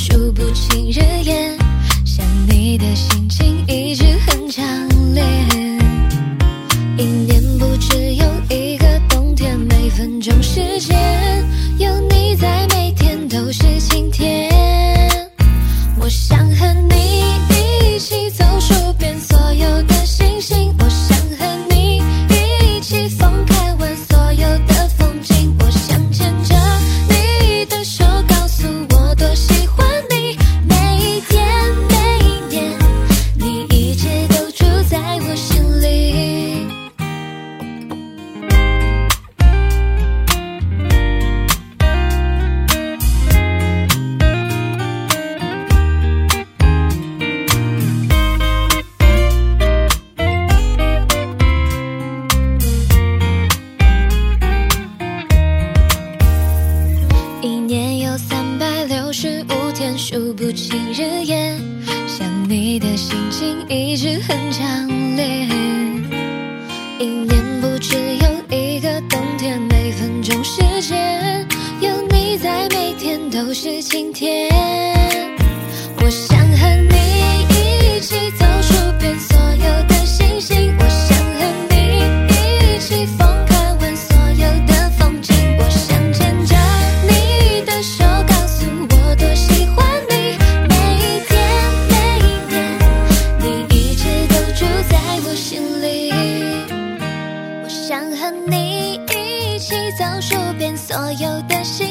数不清日夜，想你的心情一直很强烈。一年不只有一个冬天，每分钟时间有你在，每天都是晴天。我想和你一起走数遍所有的星星，我想和你一起疯看完所有的风景，我想牵着你的手告诉我多喜欢你，每一天每一年，你一直都住在我心里。一年有365天，数不清日夜，想你的心情一直很强烈。一年不只有一个冬天，每分钟时间有你在，每天都是晴天。我想和你一起走数遍所有的星星，我想和你一起疯看完所有的风景，我想牵着你的手告诉我多喜欢你，每一天每一年，你一直都住在我心里。我想和你一起走数遍所有的星